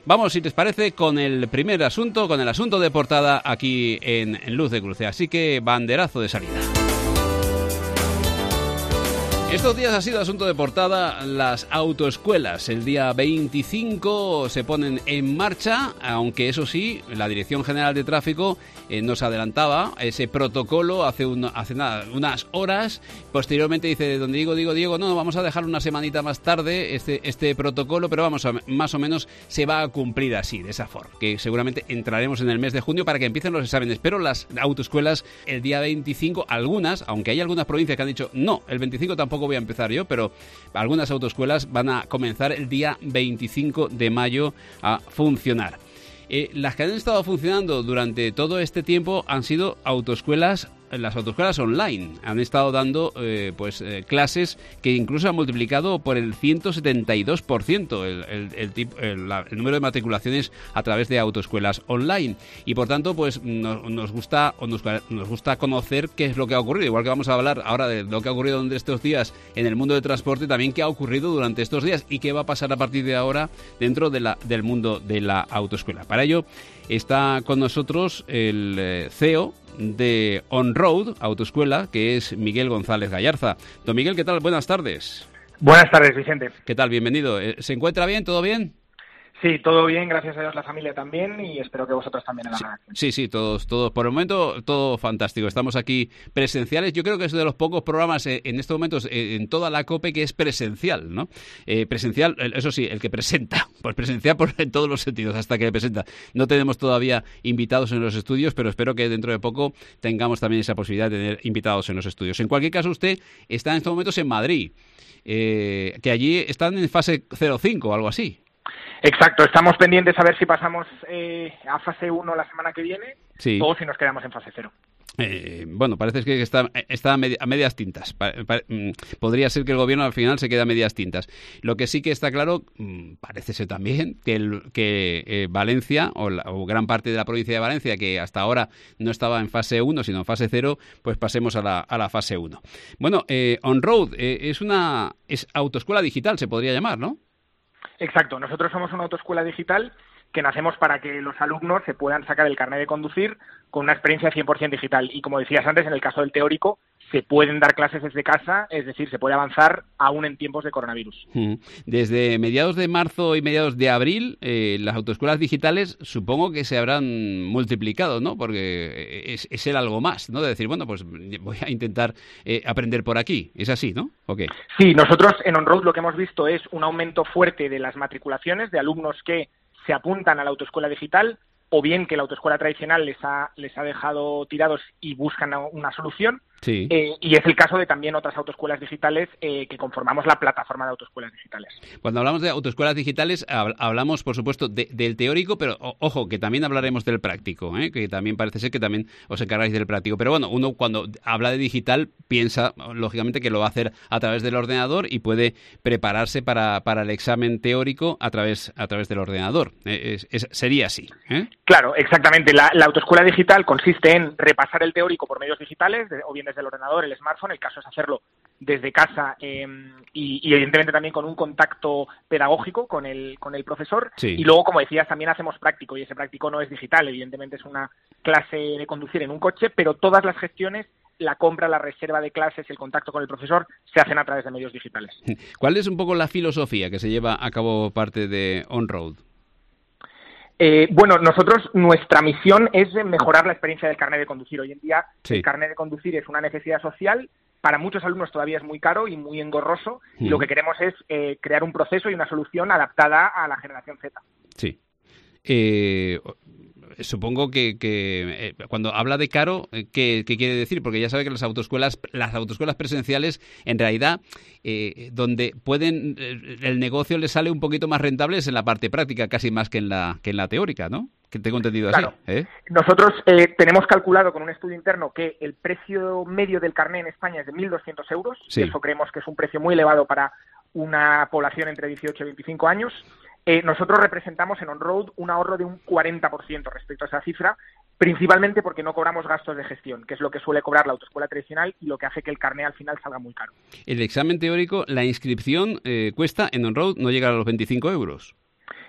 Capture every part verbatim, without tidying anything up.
Vamos, si les parece, con el primer asunto, con el asunto de portada aquí en, en Luz de Cruce. Así que banderazo de salida. Estos días ha sido asunto de portada las autoescuelas. El día veinticinco se ponen en marcha, aunque eso sí, la Dirección General de Tráfico eh, nos adelantaba ese protocolo hace, un, hace nada, unas horas. Posteriormente dice don Diego, Diego, Diego, no, vamos a dejar una semanita más tarde este, este protocolo, pero vamos, a, más o menos se va a cumplir así, de esa forma, que seguramente entraremos en el mes de junio para que empiecen los exámenes. Pero las autoescuelas el día veinticinco, algunas, aunque hay algunas provincias que han dicho, no, el veinticinco tampoco voy a empezar yo, pero algunas autoescuelas van a comenzar el día veinticinco de mayo a funcionar. Eh, las que han estado funcionando durante todo este tiempo han sido autoescuelas, las autoescuelas online. Han estado dando eh, pues eh, clases que incluso han multiplicado por el ciento setenta y dos por ciento el, el, el, tip, el, la, el número de matriculaciones a través de autoescuelas online. Y por tanto, pues nos, nos gusta o nos, nos gusta conocer qué es lo que ha ocurrido. Igual que vamos a hablar ahora de lo que ha ocurrido durante estos días en el mundo del transporte, también qué ha ocurrido durante estos días y qué va a pasar a partir de ahora dentro de la, del mundo de la autoescuela. Para ello está con nosotros el eh, C E O de On-Road Autoescuela, que es Miguel González Gallarza. Don Miguel, ¿qué tal? Buenas tardes. Buenas tardes, Vicente. ¿Qué tal? Bienvenido. ¿Se encuentra bien? ¿Todo bien? Sí, todo bien, gracias a Dios, la familia también, y espero que vosotros también en la redacción. Sí, sí, todos, todos. Por el momento, todo fantástico. Estamos aquí presenciales. Yo creo que es de los pocos programas eh, en estos momentos eh, en toda la COPE que es presencial, ¿no? Eh, presencial, eso sí, el que presenta. Pues presencial por, en todos los sentidos, hasta que presenta. No tenemos todavía invitados en los estudios, pero espero que dentro de poco tengamos también esa posibilidad de tener invitados en los estudios. En cualquier caso, usted está en estos momentos en Madrid, eh, que allí están en fase cero cinco o algo así. Exacto, estamos pendientes a ver si pasamos eh, a fase uno la semana que viene, sí, o si nos quedamos en fase cero. Eh, bueno, parece que está, está a, med- a medias tintas. Pa- pa- podría ser que el gobierno al final se quede a medias tintas. Lo que sí que está claro, parece ser también, que, el, que eh, Valencia, o, la, o gran parte de la provincia de Valencia, que hasta ahora no estaba en fase uno, sino en fase cero, pues pasemos a la, a la fase uno. Bueno, eh, On-Road eh, es una es autoescuela digital, se podría llamar, ¿no? Exacto, nosotros somos una autoescuela digital que nacemos para que los alumnos se puedan sacar el carnet de conducir con una experiencia cien por ciento digital. Y como decías antes, en el caso del teórico, se pueden dar clases desde casa, es decir, se puede avanzar aún en tiempos de coronavirus. Desde mediados de marzo y mediados de abril, eh, las autoescuelas digitales supongo que se habrán multiplicado, ¿no? Porque es, es el algo más, ¿no? De decir, bueno, pues voy a intentar eh, aprender por aquí. ¿Es así, no? ¿O qué? Sí, nosotros en On-Road lo que hemos visto es un aumento fuerte de las matriculaciones de alumnos que se apuntan a la autoescuela digital, o bien que la autoescuela tradicional les ha, les ha dejado tirados y buscan una solución. Sí. Eh, y es el caso de también otras autoescuelas digitales eh, que conformamos la plataforma de autoescuelas digitales. Cuando hablamos de autoescuelas digitales, hablamos, por supuesto, de, del teórico, pero o, ojo, que también hablaremos del práctico, ¿eh? Que también parece ser que también os encargáis del práctico. Pero bueno, uno cuando habla de digital piensa, lógicamente, que lo va a hacer a través del ordenador y puede prepararse para, para el examen teórico a través, a través del ordenador. Eh, es, es, sería así, ¿eh? Claro, exactamente. La, la autoescuela digital consiste en repasar el teórico por medios digitales, de, o bien desde el ordenador, el smartphone. El caso es hacerlo desde casa eh, y, y evidentemente también con un contacto pedagógico con el con el profesor. Sí. Y luego, como decías, también hacemos práctico, y ese práctico no es digital, evidentemente es una clase de conducir en un coche, pero todas las gestiones, la compra, la reserva de clases, el contacto con el profesor, se hacen a través de medios digitales. ¿Cuál es un poco la filosofía que se lleva a cabo parte de On-Road? Eh, bueno, nosotros, nuestra misión es mejorar la experiencia del carnet de conducir. Hoy en día, sí, el carnet de conducir es una necesidad social. Para muchos alumnos todavía es muy caro y muy engorroso. Mm. Y lo que queremos es eh, crear un proceso y una solución adaptada a la generación Z. Sí. Eh, supongo que, que eh, cuando habla de caro, ¿qué, ¿qué quiere decir? Porque ya sabe que las autoescuelas, las autoescuelas presenciales, en realidad, eh, donde pueden, eh, el negocio les sale un poquito más rentable es en la parte práctica, casi más que en la que en la teórica, ¿no? Que tengo entendido así. Claro. ¿eh? Nosotros eh, tenemos calculado con un estudio interno que el precio medio del carnet en España es de mil doscientos euros. Sí. Y eso creemos que es un precio muy elevado para una población entre dieciocho y veinticinco años. Eh, nosotros representamos en On-Road un ahorro de un cuarenta por ciento respecto a esa cifra, principalmente porque no cobramos gastos de gestión, que es lo que suele cobrar la autoescuela tradicional y lo que hace que el carné al final salga muy caro. El examen teórico, la inscripción eh, cuesta en On-Road no llega a los veinticinco euros.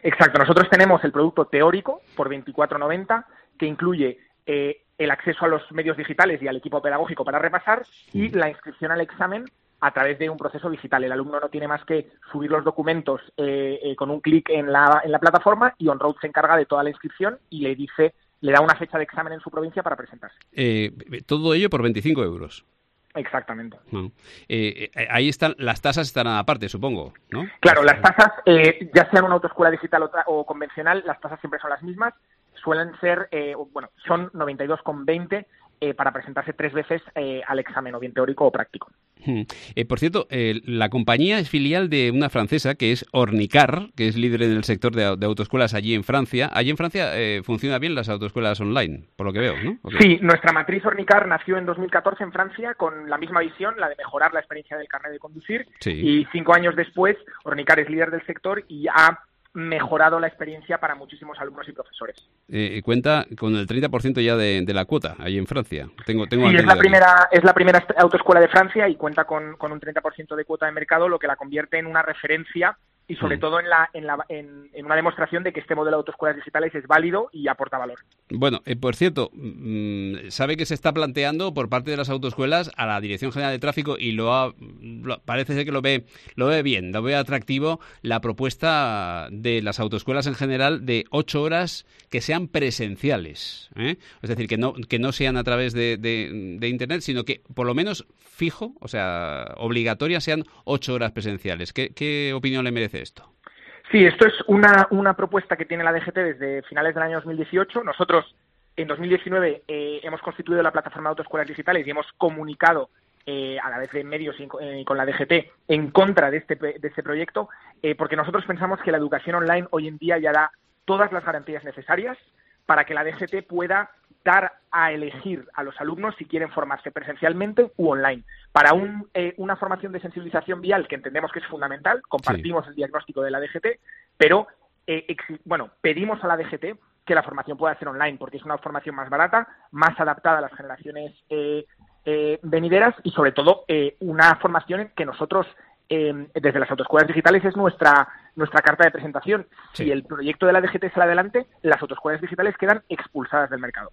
Exacto, nosotros tenemos el producto teórico por veinticuatro noventa, que incluye eh, el acceso a los medios digitales y al equipo pedagógico para repasar y la inscripción al examen a través de un proceso digital. El alumno no tiene más que subir los documentos eh, eh, con un clic en la, en la plataforma y OnRoad se encarga de toda la inscripción y le dice, le da una fecha de examen en su provincia para presentarse. Eh, todo ello por veinticinco euros. Exactamente. No. Eh, eh, ahí están, las tasas estarán aparte, supongo, ¿no? Claro, las tasas, eh, ya sea en una autoescuela digital o, o convencional, las tasas siempre son las mismas. Suelen ser, eh, bueno, son noventa y dos con veinte eh, para presentarse tres veces eh, al examen, o bien teórico o práctico. Eh, por cierto, eh, la compañía es filial de una francesa que es Ornicar, que es líder en el sector de, de autoescuelas allí en Francia. Allí en Francia eh, funcionan bien las autoescuelas online, por lo que veo, ¿no? Okay. Sí, nuestra matriz Ornicar nació en dos mil catorce en Francia con la misma visión, la de mejorar la experiencia del carnet de conducir. Sí. Y cinco años después, Ornicar es líder del sector y ha mejorado la experiencia para muchísimos alumnos y profesores. Eh, cuenta con el treinta por ciento ya de, de la cuota ahí en Francia. Tengo, tengo sí, es la, primera, es la primera autoescuela de Francia y cuenta con, con un treinta por ciento de cuota de mercado, lo que la convierte en una referencia y sobre mm. todo en, la, en, la, en, en una demostración de que este modelo de autoescuelas digitales es válido y aporta valor. Bueno, eh, por cierto, mmm, sabe que se está planteando por parte de las autoescuelas a la Dirección General de Tráfico y lo, ha, lo parece ser que lo ve, lo ve bien, lo ve atractivo la propuesta de las autoescuelas en general de ocho horas que sean presenciales, ¿eh? Es decir, que no, que no sean a través de, de, de Internet, sino que por lo menos fijo, o sea, obligatorias sean ocho horas presenciales. ¿Qué, qué opinión le merece esto? Sí, esto es una, una propuesta que tiene la D G T desde finales del año dos mil dieciocho. Nosotros en dos mil diecinueve eh, hemos constituido la plataforma de autoescuelas digitales y hemos comunicado eh, a la vez de medios y eh, con la D G T en contra de este, de este proyecto, eh, porque nosotros pensamos que la educación online hoy en día ya da todas las garantías necesarias para que la D G T pueda dar a elegir a los alumnos si quieren formarse presencialmente u online. Para un, eh, una formación de sensibilización vial que entendemos que es fundamental, compartimos sí. el diagnóstico de la D G T, pero eh, ex, bueno, pedimos a la D G T que la formación pueda ser online porque es una formación más barata, más adaptada a las generaciones eh, eh, venideras y sobre todo eh, una formación que nosotros eh, desde las autoescuelas digitales es nuestra nuestra carta de presentación. Sí. Si el proyecto de la D G T sale adelante, las autoescuelas digitales quedan expulsadas del mercado.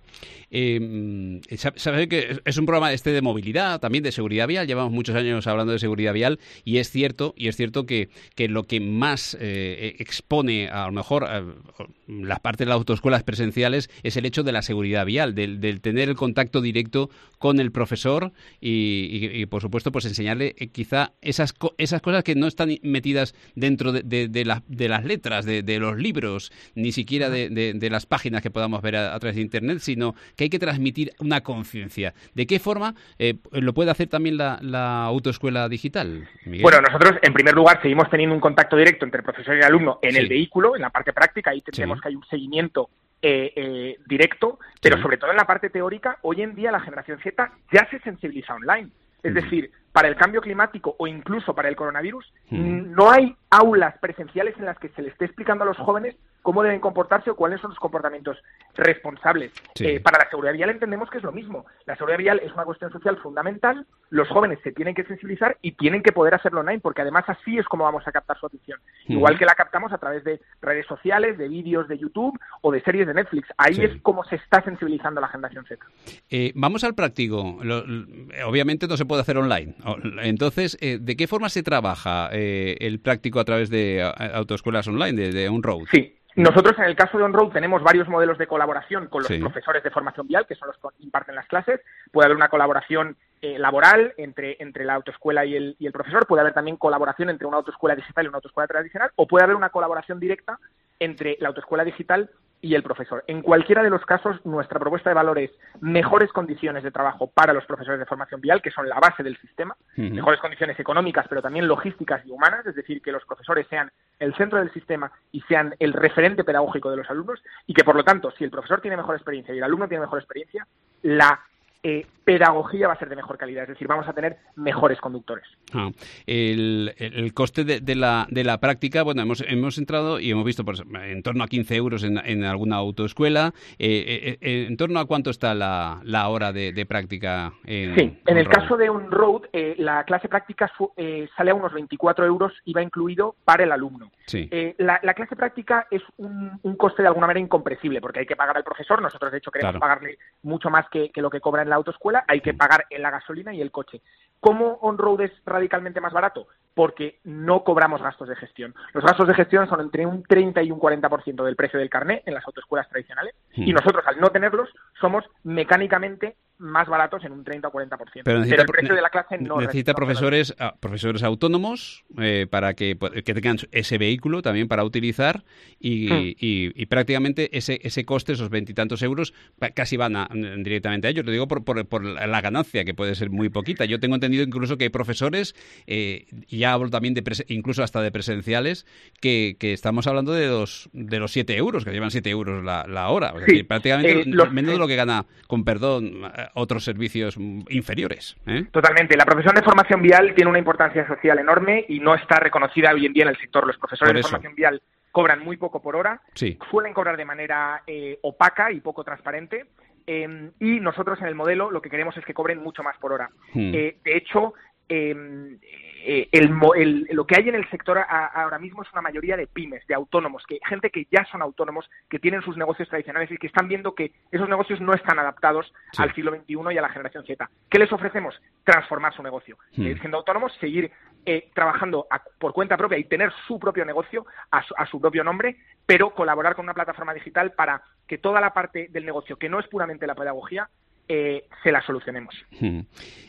Eh, Sabes que es un programa este de movilidad, también de seguridad vial. Llevamos muchos años hablando de seguridad vial y es cierto y es cierto que, que lo que más eh, expone a lo mejor a, las partes de las autoescuelas presenciales es el hecho de la seguridad vial, del, del tener el contacto directo con el profesor y, y, y por supuesto, pues enseñarle eh, quizá esas, esas cosas que no están metidas dentro de, de De, la, de las letras, de, de los libros, ni siquiera de, de, de las páginas que podamos ver a, a través de Internet, sino que hay que transmitir una conciencia. ¿De qué forma eh, lo puede hacer también la, la autoescuela digital, Miguel? Bueno, nosotros, en primer lugar, seguimos teniendo un contacto directo entre profesor y alumno en sí. el vehículo, en la parte práctica, ahí tenemos sí. que hay un seguimiento eh, eh, directo, pero sí. sobre todo en la parte teórica, hoy en día la generación Z ya se sensibiliza online. Es decir, para el cambio climático o incluso para el coronavirus, mm. no hay aulas presenciales en las que se les esté explicando a los jóvenes cómo deben comportarse o cuáles son los comportamientos responsables. Sí. Eh, para la seguridad vial entendemos que es lo mismo. La seguridad vial es una cuestión social fundamental, los jóvenes se tienen que sensibilizar y tienen que poder hacerlo online, porque además así es como vamos a captar su atención. Mm. Igual que la captamos a través de redes sociales, de vídeos de YouTube o de series de Netflix. Ahí sí. es como se está sensibilizando a la generación Z. Eh, vamos al práctico. Lo, lo, obviamente no se puede hacer online. Entonces, eh, ¿de qué forma se trabaja eh, el práctico a través de autoescuelas online, de, de OnRoad? Sí. Nosotros, en el caso de OnRoad, tenemos varios modelos de colaboración con los sí. profesores de formación vial, que son los que imparten las clases. Puede haber una colaboración eh, laboral entre, entre la autoescuela y el, y el profesor. Puede haber también colaboración entre una autoescuela digital y una autoescuela tradicional. O puede haber una colaboración directa entre la autoescuela digital y el profesor. En cualquiera de los casos, nuestra propuesta de valor es mejores condiciones de trabajo para los profesores de formación vial, que son la base del sistema, uh-huh. mejores condiciones económicas, pero también logísticas y humanas, es decir, que los profesores sean el centro del sistema y sean el referente pedagógico de los alumnos, y que, por lo tanto, si el profesor tiene mejor experiencia y el alumno tiene mejor experiencia, la eh, pedagogía va a ser de mejor calidad, es decir, vamos a tener mejores conductores. Ah, el, el coste de, de, la, de la práctica, bueno, hemos, hemos entrado y hemos visto pues, en torno a quince euros en, en alguna autoescuela. Eh, eh, ¿En torno a cuánto está la, la hora de, de práctica? En, sí, en el road? caso de un road, eh, la clase práctica eh, sale a unos veinticuatro euros y va incluido para el alumno. Sí. Eh, la, la clase práctica es un, un coste de alguna manera incomprensible, porque hay que pagar al profesor, nosotros de hecho queremos Claro. pagarle mucho más que, que lo que cobra en la autoescuela, hay que pagar en la gasolina y el coche. ¿Cómo on-road es radicalmente más barato? Porque no cobramos gastos de gestión. Los gastos de gestión son entre un treinta y un cuarenta por ciento del precio del carné en las autoescuelas tradicionales, hmm. y nosotros, al no tenerlos, somos mecánicamente más baratos en un treinta o cuarenta por ciento. Pero, necesita, Pero el precio de la clase no necesita profesores, a, profesores autónomos eh, para que, que tengan ese vehículo también para utilizar y, hmm. y, y prácticamente ese ese coste, esos veintitantos euros, casi van a, directamente a ellos. Lo digo por, por, por la ganancia, que puede ser muy poquita. Yo tengo entendido incluso que hay profesores, eh, ya hablo también de pres- incluso hasta de presenciales, que, que estamos hablando de los de los siete euros, que llevan siete euros la, la hora. Es sí. decir, prácticamente eh, los, menos de lo que gana, con perdón, otros servicios inferiores. ¿eh? Totalmente. La profesión de formación vial tiene una importancia social enorme y no está reconocida hoy en día en el sector. Los profesores de formación vial cobran muy poco por hora, sí. suelen cobrar de manera eh, opaca y poco transparente, eh, y nosotros en el modelo lo que queremos es que cobren mucho más por hora. Hmm. Eh, de hecho, eh, eh, el, el, lo que hay en el sector a, ahora mismo es una mayoría de pymes, de autónomos, que gente que ya son autónomos, que tienen sus negocios tradicionales y que están viendo que esos negocios no están adaptados sí. al siglo veintiuno y a la generación Z. ¿Qué les ofrecemos? Transformar su negocio. Hmm. Eh, siendo autónomos, seguir eh, trabajando a, por cuenta propia y tener su propio negocio a su, a su propio nombre, pero colaborar con una plataforma digital para que toda la parte del negocio, que no es puramente la pedagogía, Eh, se la solucionemos. Hmm.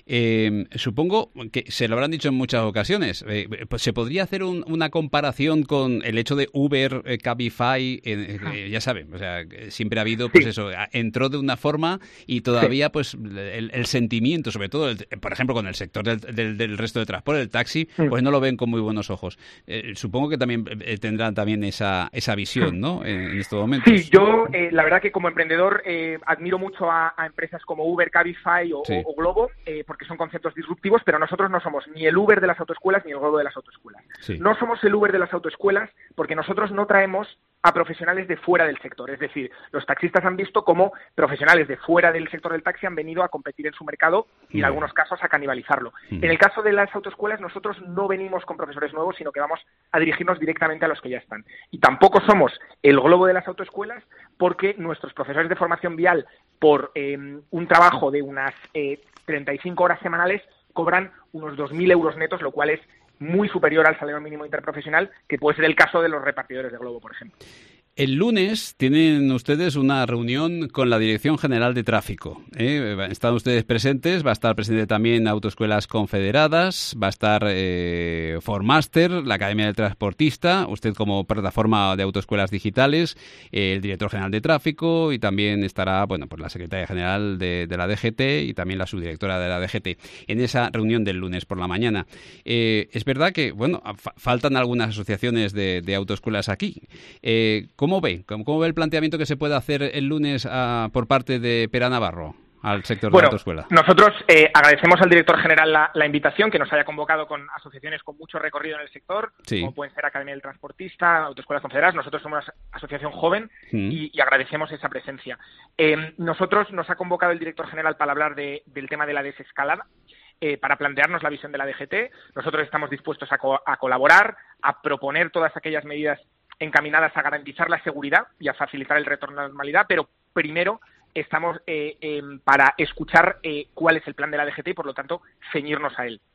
Eh, supongo que se lo habrán dicho en muchas ocasiones. Eh, pues ¿se podría hacer un, una comparación con el hecho de Uber, eh, Cabify? Eh, eh, ya saben, o sea, siempre ha habido, pues sí. eso, entró de una forma y todavía, sí. pues, el, el sentimiento, sobre todo, el, por ejemplo, con el sector del, del, del resto de transporte, el taxi, sí. pues no lo ven con muy buenos ojos. Eh, supongo que también eh, tendrán también esa, esa visión, ¿no? En, en estos momentos. Sí, yo, eh, la verdad que como emprendedor eh, admiro mucho a, a empresas como Uber, Cabify o, sí. o, o Globo, eh, porque son conceptos disruptivos, pero nosotros no somos ni el Uber de las autoescuelas ni el Globo de las autoescuelas. Sí. No somos el Uber de las autoescuelas porque nosotros no traemos a profesionales de fuera del sector. Es decir, los taxistas han visto cómo profesionales de fuera del sector del taxi han venido a competir en su mercado y en algunos casos a canibalizarlo. Mm. En el caso de las autoescuelas, nosotros no venimos con profesores nuevos, sino que vamos a dirigirnos directamente a los que ya están. Y tampoco somos el Globo de las autoescuelas porque nuestros profesores de formación vial, por eh, un trabajo de unas eh, treinta y cinco horas semanales, cobran unos dos mil euros netos, lo cual es muy superior al salario mínimo interprofesional, que puede ser el caso de los repartidores de Globo, por ejemplo. El lunes tienen ustedes una reunión con la Dirección General de Tráfico. ¿eh? Están ustedes presentes, va a estar presente también Autoescuelas Confederadas, va a estar eh, Formaster, la Academia del Transportista, usted como plataforma de autoescuelas digitales, eh, el Director General de Tráfico y también estará bueno, pues la Secretaria General de, de la D G T y también la subdirectora de la D G T en esa reunión del lunes por la mañana. Eh, es verdad que bueno fa- faltan algunas asociaciones de, de autoescuelas aquí. Eh, ¿Cómo ve? ¿Cómo, ¿Cómo ve el planteamiento que se puede hacer el lunes a, por parte de Pera Navarro al sector bueno, de la autoescuela? Nosotros eh, agradecemos al director general la, la invitación, que nos haya convocado con asociaciones con mucho recorrido en el sector, sí. como pueden ser Academia del Transportista, Autoescuelas Confederadas. Nosotros somos una asociación joven mm. y, y agradecemos esa presencia. Eh, nosotros nos ha convocado el director general para hablar de, del tema de la desescalada, eh, para plantearnos la visión de la D G T. Nosotros estamos dispuestos a, co- a colaborar, a proponer todas aquellas medidas encaminadas a garantizar la seguridad y a facilitar el retorno a la normalidad, pero primero estamos eh, eh, para escuchar eh, cuál es el plan de la D G T y, por lo tanto, ceñirnos a él.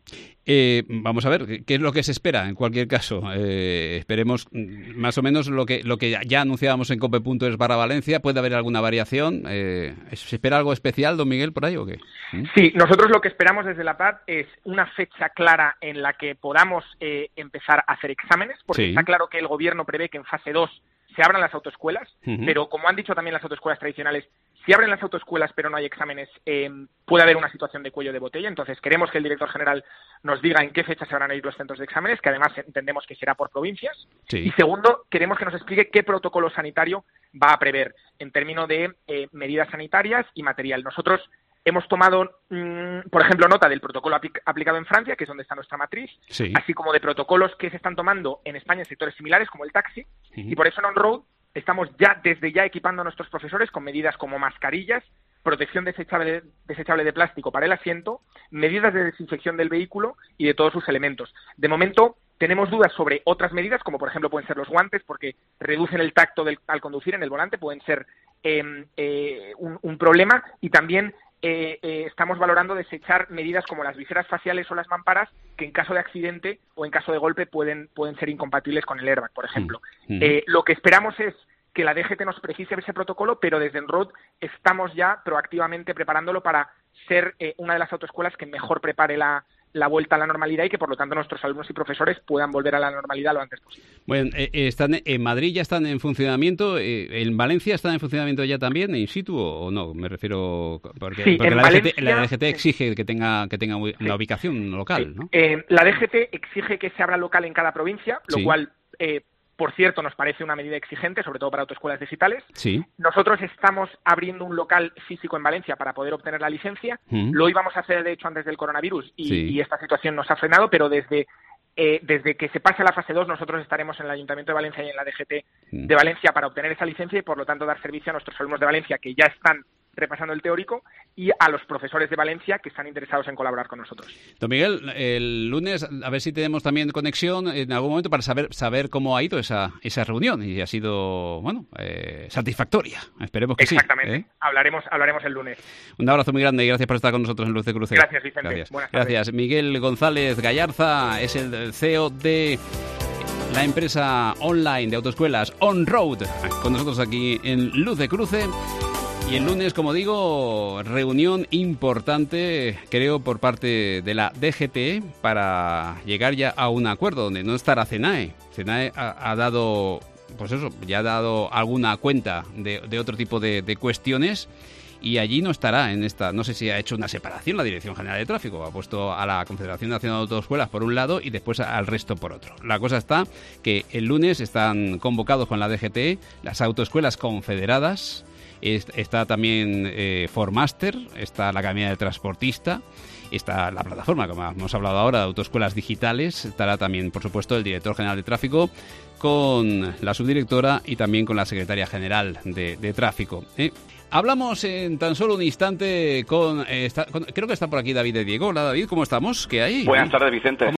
Eh, vamos a ver, ¿qué es lo que se espera en cualquier caso? Eh, esperemos más o menos lo que lo que ya anunciábamos en cope punto es barra Valencia. ¿Puede haber alguna variación? Eh, ¿Se espera algo especial, don Miguel, por ahí o qué? ¿Mm? Sí, nosotros lo que esperamos desde la P A D es una fecha clara en la que podamos eh, empezar a hacer exámenes, porque sí. está claro que el Gobierno prevé que en fase dos se abran las autoescuelas, uh-huh. pero como han dicho también las autoescuelas tradicionales, si abren las autoescuelas pero no hay exámenes, eh, puede haber una situación de cuello de botella. Entonces queremos que el director general nos diga en qué fecha se van a ir los centros de exámenes, que además entendemos que será por provincias. Sí. Y segundo, queremos que nos explique qué protocolo sanitario va a prever en términos de eh, medidas sanitarias y material. Nosotros hemos tomado, mmm, por ejemplo, nota del protocolo apl- aplicado en Francia, que es donde está nuestra matriz, sí. así como de protocolos que se están tomando en España en sectores similares, como el taxi, uh-huh. y por eso en On-Road estamos ya, desde ya, equipando a nuestros profesores con medidas como mascarillas, protección desechable, desechable de plástico para el asiento, medidas de desinfección del vehículo y de todos sus elementos. De momento, tenemos dudas sobre otras medidas, como por ejemplo pueden ser los guantes, porque reducen el tacto del, al conducir en el volante, pueden ser eh, eh, un, un problema, y también eh, eh, estamos valorando desechar medidas como las viseras faciales o las mamparas, que en caso de accidente o en caso de golpe pueden, pueden ser incompatibles con el airbag, por ejemplo. Mm-hmm. Eh, lo que esperamos es que la D G T nos precise ese protocolo, pero desde On-Road estamos ya proactivamente preparándolo para ser eh, una de las autoescuelas que mejor prepare la, la vuelta a la normalidad y que, por lo tanto, nuestros alumnos y profesores puedan volver a la normalidad lo antes posible. Bueno, eh, están en Madrid ya están en funcionamiento, eh, ¿en Valencia están en funcionamiento ya también, in situ o no? Me refiero, porque, sí, porque en la, Valencia, D G T, la D G T exige que tenga que tenga una sí. ubicación local, sí. ¿no? Eh, la D G T exige que se abra local en cada provincia, lo sí. cual... Eh, Por cierto, nos parece una medida exigente, sobre todo para autoescuelas digitales. Sí. Nosotros estamos abriendo un local físico en Valencia para poder obtener la licencia. Mm. Lo íbamos a hacer, de hecho, antes del coronavirus y, sí. y esta situación nos ha frenado, pero desde, eh, desde que se pase a la fase dos, nosotros estaremos en el Ayuntamiento de Valencia y en la D G T mm. de Valencia para obtener esa licencia y, por lo tanto, dar servicio a nuestros alumnos de Valencia que ya están repasando el teórico y a los profesores de Valencia que están interesados en colaborar con nosotros. Don Miguel, el lunes a ver si tenemos también conexión en algún momento para saber saber cómo ha ido esa esa reunión y ha sido, bueno, eh, satisfactoria. Esperemos que Exactamente. sí. Exactamente. ¿eh? Hablaremos, hablaremos el lunes. Un abrazo muy grande y gracias por estar con nosotros en Luz de Cruce. Gracias, Vicente. Gracias. Buenas tardes. Gracias. Miguel González Gallarza es el C E O de la empresa online de autoescuelas On-Road, con nosotros aquí en Luz de Cruce. Y el lunes, como digo, reunión importante, creo, por parte de la D G T para llegar ya a un acuerdo donde no estará CENAE. CENAE ha, ha dado, pues eso, ya ha dado alguna cuenta de, de otro tipo de, de cuestiones y allí no estará en esta, no sé si ha hecho una separación la Dirección General de Tráfico, ha puesto a la Confederación Nacional de Autoescuelas por un lado y después al resto por otro. La cosa está que el lunes están convocados con la D G T las autoescuelas confederadas. Está también eh, Formaster, está la Academia del Transportista, está la plataforma, como hemos hablado ahora, de autoescuelas digitales, estará también, por supuesto, el director general de tráfico con la subdirectora y también con la secretaria general de, de tráfico. ¿eh? Hablamos en tan solo un instante con, eh, está, con... Creo que está por aquí David de Diego. Hola, David, ¿cómo estamos? ¿Qué hay? Buenas tardes, Vicente.